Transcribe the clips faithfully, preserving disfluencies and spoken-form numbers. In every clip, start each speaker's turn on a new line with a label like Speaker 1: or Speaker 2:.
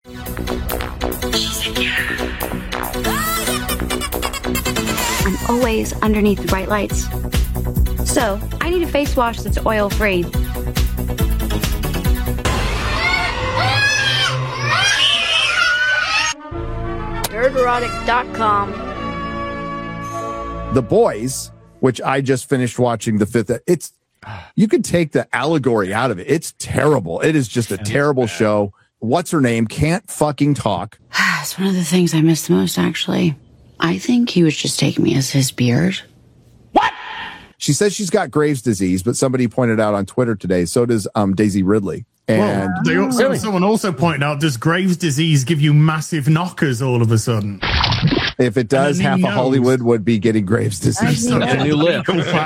Speaker 1: I'm always underneath the bright lights. So, I need a face wash that's oil-free. dirt erotic dot com.
Speaker 2: The Boys, which I just finished watching the fifth, it's you can take the allegory out of it. It's terrible. It is just a terrible show. What's her name? Can't fucking talk.
Speaker 1: It's one of the things I miss the most, actually. I think he was just taking me as his beard.
Speaker 2: What? She says she's got Graves' disease, but somebody pointed out on Twitter today, so does um, Daisy Ridley. And
Speaker 3: well, they also, really? Someone also pointed out, does Graves' disease give you massive knockers all of a sudden?
Speaker 2: If it does, half of Hollywood would be getting Graves' disease.
Speaker 4: So a new lip.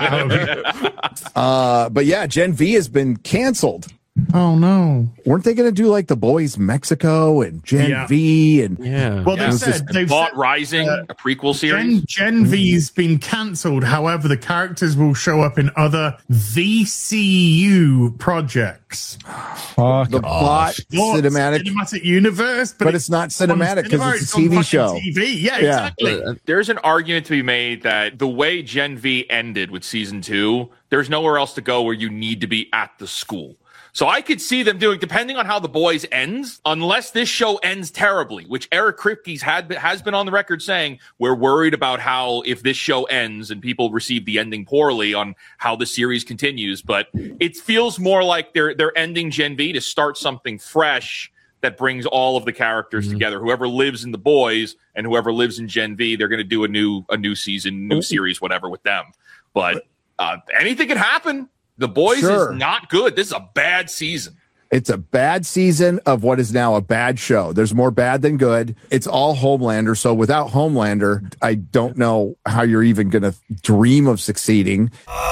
Speaker 2: uh, but yeah, Gen V has been canceled.
Speaker 3: Oh no!
Speaker 2: Weren't they going to do like The Boys Mexico and Gen
Speaker 3: yeah.
Speaker 2: V and
Speaker 3: yeah? Well,
Speaker 5: yeah.
Speaker 3: they said they've
Speaker 5: Bought
Speaker 3: said,
Speaker 5: Rising, uh, a prequel series.
Speaker 3: Gen, Gen V's been cancelled. However, the characters will show up in other V C U projects.
Speaker 2: Fuck the plot, cinematic,
Speaker 3: cinematic universe, but,
Speaker 2: but it's, it's not cinematic because it's a T V show.
Speaker 3: T V, yeah,
Speaker 2: yeah.
Speaker 3: exactly.
Speaker 5: There's an argument to be made that the way Gen V ended with season two, there's nowhere else to go where you need to be at the school. So I could see them doing, depending on how The Boys ends, unless this show ends terribly, which Eric Kripke's had has been on the record saying, we're worried about how if this show ends and people receive the ending poorly on how the series continues. But it feels more like they're they're ending Gen V to start something fresh that brings all of the characters mm-hmm. together. Whoever lives in The Boys and whoever lives in Gen V, they're going to do a new a new season, new series, whatever with them. But uh, anything can happen. The Boys sure. is not good. This is a bad season.
Speaker 2: It's a bad season of what is now a bad show. There's more bad than good. It's all Homelander. So without Homelander, I don't know how you're even going to dream of succeeding.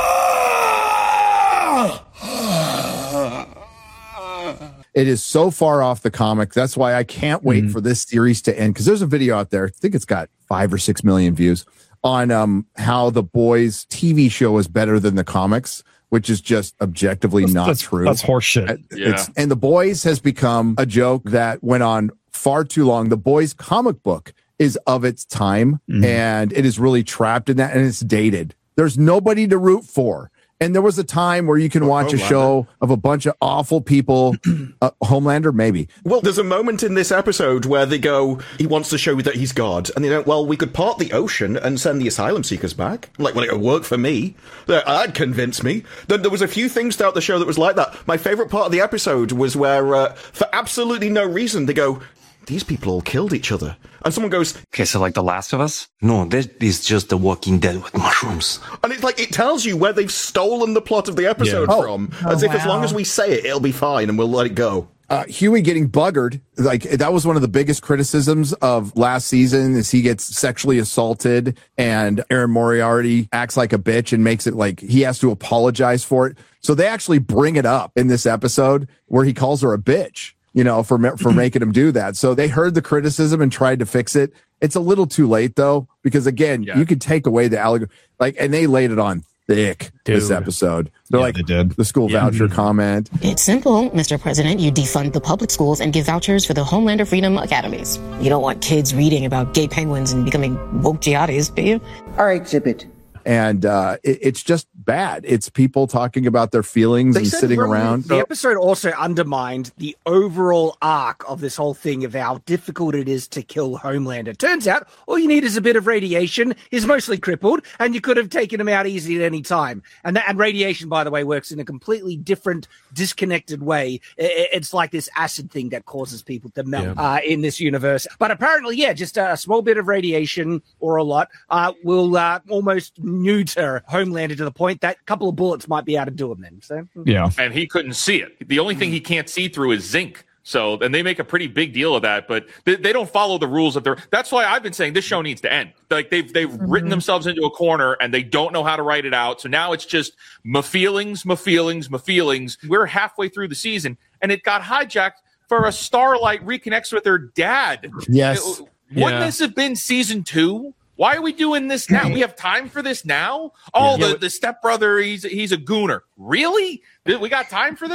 Speaker 2: It is so far off the comic. That's why I can't wait mm-hmm. for this series to end. Because there's a video out there. I think it's got five or six million views on um, how The Boys T V show is better than the comics, which is just objectively
Speaker 4: that's,
Speaker 2: not
Speaker 4: that's,
Speaker 2: true.
Speaker 4: That's horseshit.
Speaker 2: Yeah. It's, and The Boys has become a joke that went on far too long. The Boys comic book is of its time, mm-hmm. and it is really trapped in that, and it's dated. There's nobody to root for. And there was a time where you can watch Homelander. a show of a bunch of awful people. uh, Homelander, maybe.
Speaker 6: Well, there's a moment in this episode where they go, he wants to show that he's God. And they go, well, we could part the ocean and send the asylum seekers back. I'm like, well, it'll work for me. That'd convince me. Then there was a few things throughout the show that was like that. My favorite part of the episode was where, uh, for absolutely no reason, they go, these people all killed each other. And someone goes,
Speaker 7: okay, so like The Last of Us? No, this is just The Walking Dead with mushrooms.
Speaker 6: And it's like, it tells you where they've stolen the plot of the episode
Speaker 2: yeah.
Speaker 6: from.
Speaker 2: Oh.
Speaker 6: As
Speaker 2: oh,
Speaker 6: if
Speaker 2: wow.
Speaker 6: as long as we say it, it'll be fine and we'll let it go.
Speaker 2: Uh, Huey getting buggered, like that was one of the biggest criticisms of last season is he gets sexually assaulted and Aaron Moriarty acts like a bitch and makes it like he has to apologize for it. So they actually bring it up in this episode where he calls her a bitch. You know, for for making him do that. So they heard the criticism and tried to fix it. It's a little too late, though, because, again, yeah. you could take away the allegory. Like, and they laid it on thick Dude. this episode. They're yeah, like, they did. the school yeah. voucher mm-hmm. comment.
Speaker 8: It's simple, Mister President. You defund the public schools and give vouchers for the Homelander Freedom Academies. You don't want kids reading about gay penguins and becoming woke jihadis, do you?
Speaker 9: All right, Exhibit.
Speaker 2: And uh, it, it's just bad. It's people talking about their feelings
Speaker 10: they
Speaker 2: and sitting
Speaker 10: really,
Speaker 2: around.
Speaker 10: The episode also undermined the overall arc of this whole thing of how difficult it is to kill Homelander. Turns out all you need is a bit of radiation. He's mostly crippled, and you could have taken him out easy at any time. And that, and radiation, by the way, works in a completely different, disconnected way. It, it's like this acid thing that causes people to melt yeah. uh, in this universe. But apparently, yeah, just a small bit of radiation or a lot uh, will uh, almost neuter Homelander to the point that a couple of bullets might be able to do him then. So
Speaker 4: yeah.
Speaker 5: And he couldn't see it. The only thing he can't see through is zinc. So, and they make a pretty big deal of that, but they, they don't follow the rules of their, that's why I've been saying this show needs to end. Like they've, they've mm-hmm. written themselves into a corner and they don't know how to write it out. So now it's just my feelings, my feelings, my feelings. We're halfway through the season and it got hijacked for a Starlight reconnects with her dad.
Speaker 2: Yes.
Speaker 5: It, wouldn't yeah. this have been season two? Why are we doing this now? We have time for this now? Oh, yeah. the, the stepbrother, he's he's a gooner. Really? We got time for this?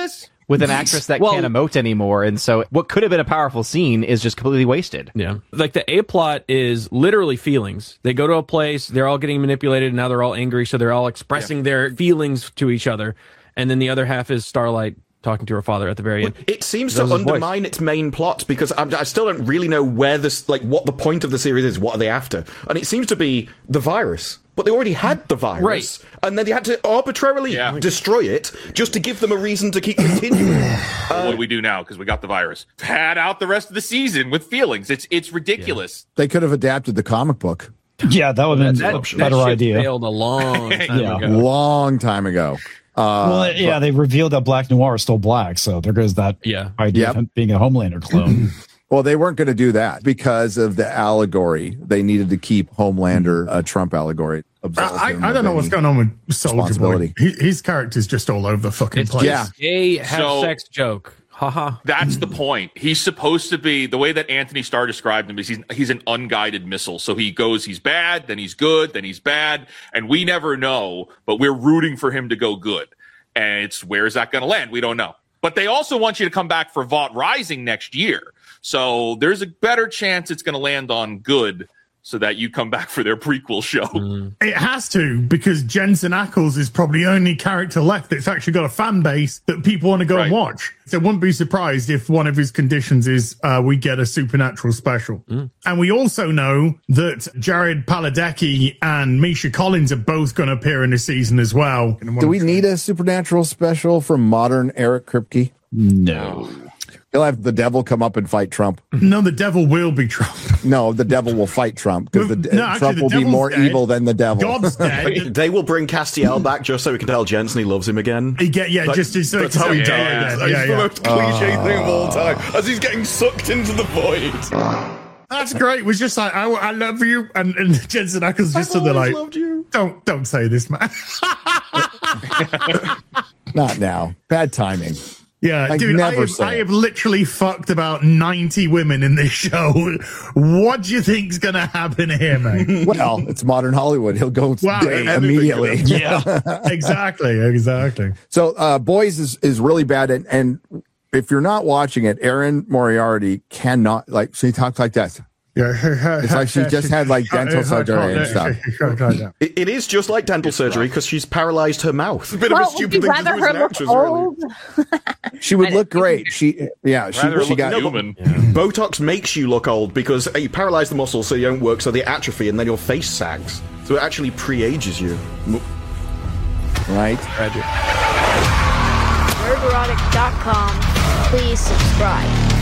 Speaker 4: with an actress that
Speaker 9: Well-
Speaker 4: can't emote anymore, and so what could have been a powerful scene is just completely wasted.
Speaker 9: Yeah. Like the A plot is literally feelings. They go to a place, they're all getting manipulated, and now they're all angry, so they're all expressing their feelings to each other. And then the other half is Starlight talking to her father at the very end.
Speaker 6: It seems
Speaker 9: That
Speaker 6: to
Speaker 9: was his voice.
Speaker 6: undermine its main plot because I'm, I still don't really know where this, like, what the point of the series is. What are they after? And it seems to be the virus. But they already had the virus,
Speaker 9: Right.
Speaker 6: and then they had to arbitrarily
Speaker 5: Yeah.
Speaker 6: destroy it just to give them a reason to keep continuing.
Speaker 5: Well, what do we do now? Because we got the virus. Pad out the rest of the season with feelings. It's it's ridiculous.
Speaker 2: They could have adapted the comic book
Speaker 11: Yeah, that would have been
Speaker 9: That,
Speaker 11: a
Speaker 9: that
Speaker 11: better
Speaker 9: shit
Speaker 11: idea.
Speaker 9: failed a long time
Speaker 11: Yeah.
Speaker 9: ago.
Speaker 2: long time ago. Uh,
Speaker 11: Well, yeah, they revealed that Black Noir is still black, so there goes that
Speaker 9: Yeah.
Speaker 11: idea
Speaker 2: Yep.
Speaker 11: of him being a Homelander clone.
Speaker 2: Well, they weren't going to do that because of the allegory. They needed to keep Homelander a Trump allegory. absolve
Speaker 3: I,
Speaker 2: him
Speaker 3: I
Speaker 2: of
Speaker 3: don't know what's
Speaker 2: any
Speaker 3: going on with Soldier Boy.
Speaker 2: responsibility.
Speaker 3: He, his character's just all over the fucking
Speaker 9: It's
Speaker 3: place.
Speaker 2: Yeah.
Speaker 9: a have
Speaker 5: So-
Speaker 9: sex joke. Haha.
Speaker 5: That's the point. He's supposed to be the way that Anthony Starr described him is he's he's an unguided missile. So he goes, he's bad, then he's good, then he's bad, and we never know. But we're rooting for him to go good. And it's where is that going to land? We don't know. But they also want you to come back for Vought Rising next year. So there's a better chance it's going to land on good so that you come back for their prequel show.
Speaker 3: It has to, because Jensen Ackles is probably the only character left that's actually got a fan base that people want to go and
Speaker 5: Right.
Speaker 3: watch. So wouldn't be surprised if one of his conditions is uh, we get a Supernatural special. And we also know that Jared Padalecki and Misha Collins are both going to appear in the season as well.
Speaker 2: Do we need a Supernatural special from modern Eric Kripke?
Speaker 11: No.
Speaker 2: He'll have the devil come up and fight Trump.
Speaker 3: No, the devil will be Trump.
Speaker 2: No, the devil will fight Trump because the
Speaker 3: No, actually,
Speaker 2: Trump
Speaker 3: the
Speaker 2: will be
Speaker 3: devil's
Speaker 2: more
Speaker 3: dead.
Speaker 2: evil than the devil.
Speaker 3: God's dead.
Speaker 6: They will bring Castiel back just so we can tell Jensen he loves him again.
Speaker 3: He get yeah,
Speaker 6: Like,
Speaker 3: just so
Speaker 6: that's how he
Speaker 3: yeah,
Speaker 6: dies.
Speaker 3: yeah,
Speaker 6: It's
Speaker 3: yeah,
Speaker 6: the
Speaker 3: yeah.
Speaker 6: most cliche thing of all time. As he's getting sucked into the void.
Speaker 3: That's great. It was just like I, I love you, and, and Jensen Ackles just stood there like,
Speaker 6: loved you.
Speaker 3: don't don't say this, man.
Speaker 2: Not now. Bad timing.
Speaker 3: Yeah,
Speaker 2: Like,
Speaker 3: dude, I
Speaker 2: never
Speaker 3: have,
Speaker 2: say
Speaker 3: I
Speaker 2: it.
Speaker 3: have literally fucked about ninety women in this show. What do you think's gonna happen here, mate?
Speaker 2: Well, it's modern Hollywood. He'll go
Speaker 3: Wow,
Speaker 2: day
Speaker 3: anything
Speaker 2: immediately.
Speaker 3: Yeah, exactly, exactly.
Speaker 2: So, uh, Boys is, is really bad. And, and if you're not watching it, Erin Moriarty cannot, like, she talks like that.
Speaker 3: Yeah,
Speaker 2: It's like she just had, like, dental surgery and stuff.
Speaker 6: It, it is just like dental surgery because she's paralyzed her mouth. A bit
Speaker 12: Well,
Speaker 6: of a
Speaker 12: would
Speaker 6: stupid
Speaker 12: you
Speaker 6: thing to
Speaker 12: rather
Speaker 6: do as
Speaker 12: her
Speaker 6: an
Speaker 12: look
Speaker 6: actress, really.
Speaker 12: old?
Speaker 2: She would look great. She, yeah, she,
Speaker 5: Rather
Speaker 2: she
Speaker 5: look
Speaker 2: got,
Speaker 5: human.
Speaker 6: Botox makes you look old because uh, you paralyze the muscles so you don't work, so they atrophy, and then your face sags. So it actually pre-ages you. M-
Speaker 2: right?
Speaker 12: nerd erotic dot com. Please subscribe.